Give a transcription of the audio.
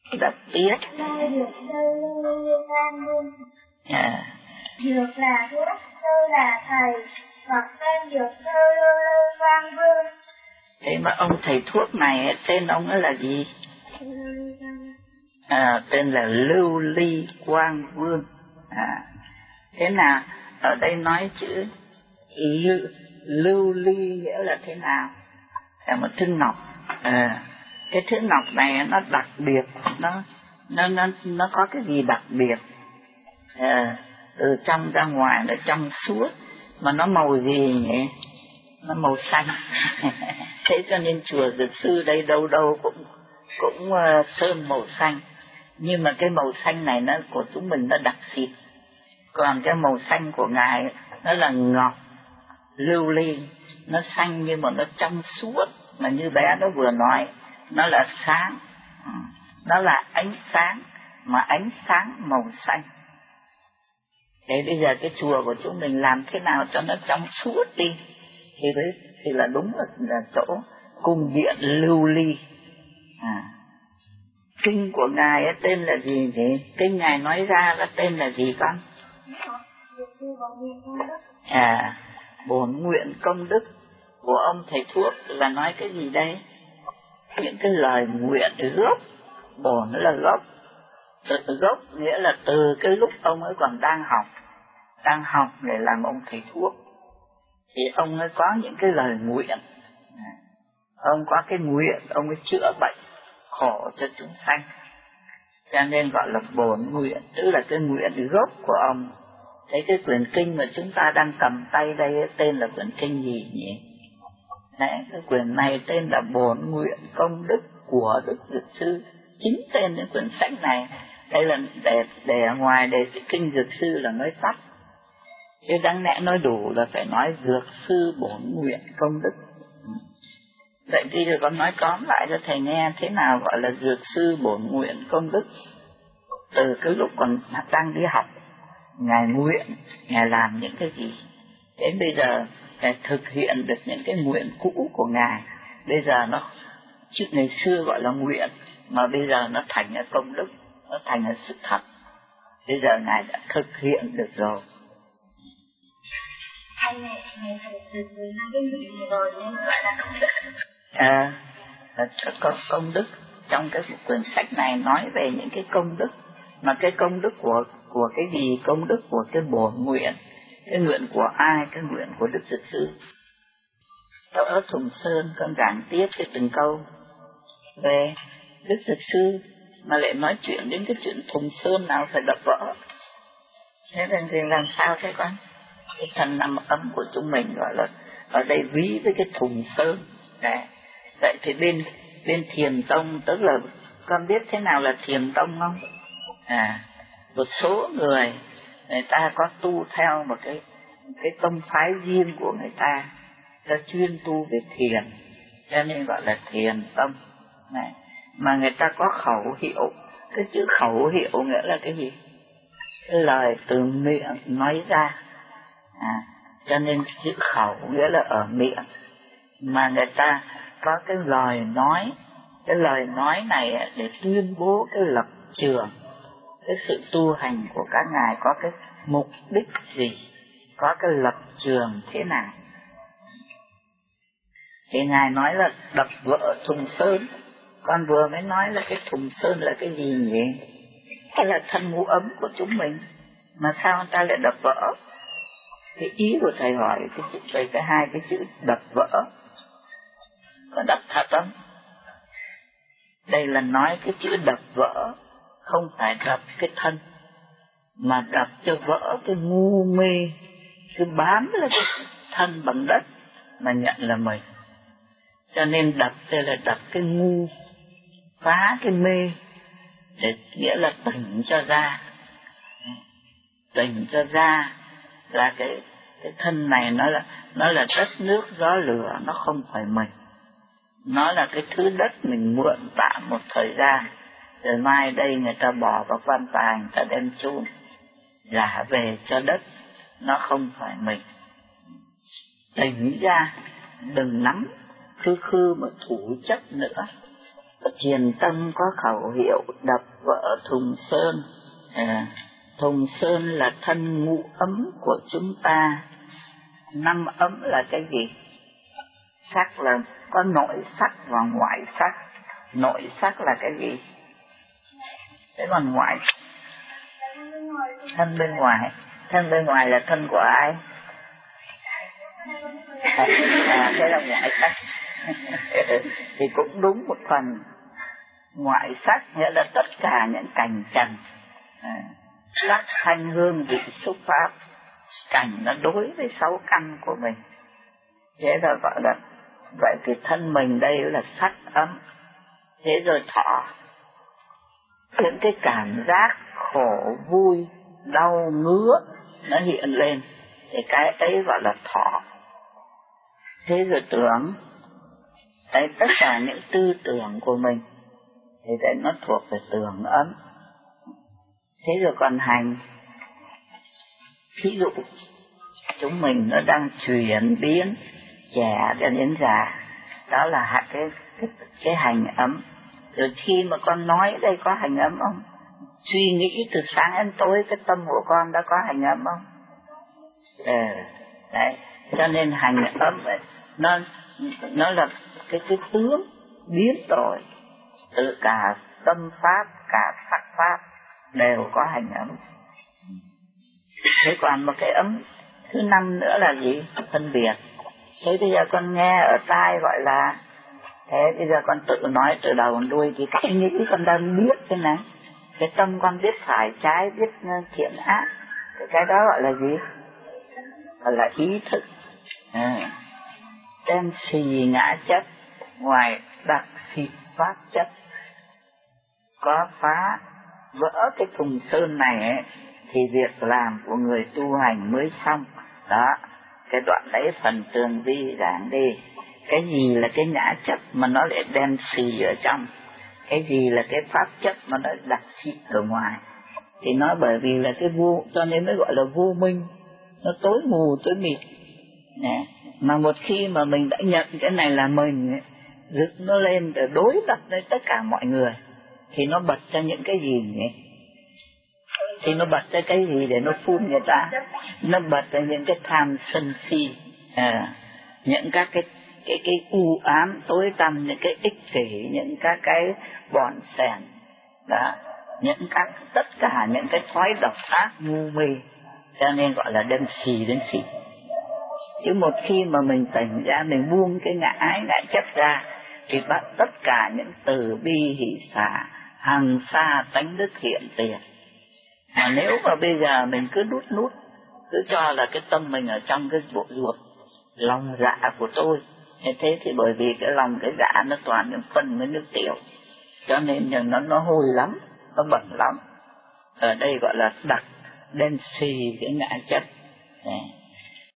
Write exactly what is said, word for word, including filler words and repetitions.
Đất biết. À. Dược là thuốc, sư là thầy, hoặc tên dược sư lưu lưu quang vương. Thế mà ông thầy thuốc này tên ông ấy là gì? À, tên là Lưu Ly Quang Vương. À, thế nào? Ở đây nói chữ lưu, lưu ly nghĩa là thế nào? Là một thứ ngọc. À, cái thứ ngọc này nó đặc biệt, nó nó nó nó có cái gì đặc biệt? À, từ trong ra ngoài nó trong suốt, mà nó màu gì nhỉ? Nó màu xanh. Thế cho nên chùa Dược Sư đây đâu đâu cũng cũng uh, sơn màu xanh, nhưng mà cái màu xanh này nó của chúng mình nó đặc xịt, còn cái màu xanh của ngài nó là ngọc lưu ly, nó xanh nhưng mà nó trong suốt, mà như bé nó vừa nói, nó là sáng, nó là ánh sáng, mà ánh sáng màu xanh. Thế bây giờ cái chùa của chúng mình làm thế nào cho nó trong suốt đi, thì đấy thì là đúng là, là chỗ cung điện lưu ly. À, kinh của ngài ấy, tên là gì vậy? Kinh ngài nói ra là tên là gì con? À, bổn nguyện công đức của ông thầy thuốc là nói cái gì đây? Những cái lời nguyện gốc. Bổn là gốc, từ gốc nghĩa là từ cái lúc ông ấy còn đang học, đang học để làm ông thầy thuốc, thì ông ấy có những cái lời nguyện. Ông có cái nguyện, ông ấy chữa bệnh khổ cho chúng sanh, cho nên gọi là bổn nguyện, tức là cái nguyện gốc của ông. Thế cái quyển kinh mà chúng ta đang cầm tay đây tên là quyển kinh gì nhỉ? Đấy, cái quyển này tên là bổn nguyện công đức của Đức Dược Sư, chính tên cái quyển sách này. Đây là để để ở ngoài để cái kinh Dược Sư là nói tắt, chứ đáng lẽ nói đủ là phải nói Dược Sư bổn nguyện công đức. Vậy thì rồi con nói tóm lại cho thầy nghe thế nào gọi là Dược Sư bổn nguyện công đức. Từ cái lúc còn đang đi học, ngài nguyện, ngài làm những cái gì, đến bây giờ ngài thực hiện được những cái nguyện cũ của ngài. Bây giờ nó, trước ngày xưa gọi là nguyện, mà bây giờ nó thành là công đức, nó thành là sự thật. Bây giờ ngài đã thực hiện được rồi. Anh này, ngài thực hiện được hai cái nguyện rồi nên gọi là công đức. À, có công đức. Trong cái quyển sách này nói về những cái công đức, mà cái công đức của của cái gì? Công đức của cái bổn nguyện. Cái nguyện của ai? Cái nguyện của Đức Dược Sư. Ở Thùng Sơn con giảng tiếp cái từng câu về Đức Dược Sư, mà lại nói chuyện đến cái chuyện Thùng Sơn nào phải đập vỡ. Thế nên thì làm sao thế con? Cái thần năm âm của chúng mình gọi là ở đây ví với cái Thùng Sơn. Đấy. Vậy thì bên bên Thiền Tông, tức là con biết thế nào là Thiền Tông không? À, một số người người ta có tu theo một cái cái tông phái riêng của người ta, ta chuyên tu về thiền, cho nên gọi là Thiền Tông. Này, mà người ta có khẩu hiệu. Cái chữ khẩu hiệu nghĩa là cái gì? Cái lời từ miệng nói ra. À, cho nên chữ khẩu nghĩa là ở miệng, mà người ta có cái lời nói. Cái lời nói này để tuyên bố cái lập trường, cái sự tu hành của các ngài có cái mục đích gì, có cái lập trường thế nào. Thì ngài nói là đập vỡ Thùng Sơn. Con vừa mới nói là cái Thùng Sơn là cái gì nhỉ? Hay là thân ngũ ấm của chúng mình, mà sao người ta lại đập vỡ? Cái ý của thầy hỏi cái chữ cái, cái hai cái chữ đập vỡ có đập thật không? Đây là nói cái chữ đập vỡ không phải đập cái thân, mà đập cho vỡ cái ngu mê, cứ bám lên cái thân bằng đất mà nhận là mình. Cho nên đập đây là đập cái ngu, phá cái mê, để nghĩa là tỉnh cho ra. Tỉnh cho ra là cái cái thân này nó là nó là đất nước gió lửa, nó không phải mình. Nó là cái thứ đất mình mượn tạm một thời gian, rồi mai đây người ta bỏ vào quan tài, người ta đem chôn, trả về cho đất, nó không phải mình. Tỉnh ra, đừng nắm khư khư mà thủ chấp nữa. Thiền tâm có khẩu hiệu đập vỡ thùng sơn. À, thùng sơn là thân ngũ ấm của chúng ta. Năm ấm là cái gì? Sắc là có nội sắc và ngoại sắc. Nội sắc là cái gì? Thế còn ngoại, thân bên ngoài. Thân bên ngoài là thân của ai? À, à thế là ngoại sắc. Thì cũng đúng một phần. Ngoại sắc nghĩa là tất cả những cảnh trần, à, sắc thanh hương vị xúc pháp, cảnh nó đối với sáu căn của mình. Thế là gọi là vậy thì thân mình đây là sắc ấm. Thế rồi thọ, những cái cảm giác khổ vui đau ngứa nó hiện lên thì cái ấy gọi là thọ. Thế rồi tưởng, đấy tất cả những tư tưởng của mình thì đấy nó thuộc về tưởng ấm. Thế rồi còn hành, ví dụ chúng mình nó đang chuyển biến trẻ cho đến già, đó là cái, cái, cái hành ấm. Rồi khi mà con nói đây có hành ấm không? Suy nghĩ từ sáng đến tối cái tâm của con đã có hành ấm không? Ừ, đấy, cho nên hành ấm ấy, nó nó là cái cái tướng biến đổi từ cả tâm pháp cả sắc pháp đều có hành ấm. Thế còn một cái ấm thứ năm nữa là gì? Phân biệt. Thế bây giờ con nghe ở tai gọi là, thế bây giờ con tự nói từ đầu đuôi thì cái nghĩ con đang biết cái này, cái tâm con biết phải trái, biết thiện ác, cái đó gọi là gì? Gọi là ý thức. À, đen xì ngã chấp, ngoài đặc xịt pháp chấp. Có phá vỡ cái thùng sơn này ấy, thì việc làm của người tu hành mới xong. Đó, cái đoạn đấy phần tường vi giảng đi. Cái gì là cái ngã chấp mà nó lại đen xì ở trong, cái gì là cái pháp chấp mà nó đặc xịt ở ngoài. Thì nó bởi vì là cái vô, cho nên mới gọi là vô minh, nó tối mù tối mịt. Nè, mà một khi mà mình đã nhận cái này là mình ấy, dựng nó lên để đối lập với tất cả mọi người, thì nó bật ra những cái gì nhỉ? Thì nó bật ra cái gì để nó phun người ta? Nó bật ra những cái tham sân si, à, những các cái cái cái u ám tối tăm, những cái ích kỷ, những các cái bòn xèn, đó, những các tất cả những cái thói độc ác ngu mê, cho nên gọi là đen xì đen xì. Chứ một khi mà mình tỉnh ra, mình buông cái ngã ái ngã chấp ra, thì bắt tất cả những từ bi hỷ xả hằng xa tánh đức hiện tiền. Mà nếu mà bây giờ mình cứ đút nút, cứ cho là cái tâm mình ở trong cái bộ ruột lòng dạ của tôi, thế thì bởi vì cái lòng cái dạ nó toàn những phân với nước tiểu, cho nên nó nó hôi lắm, nó bẩn lắm. Ở đây gọi là đặc đen xì cái ngã chấp.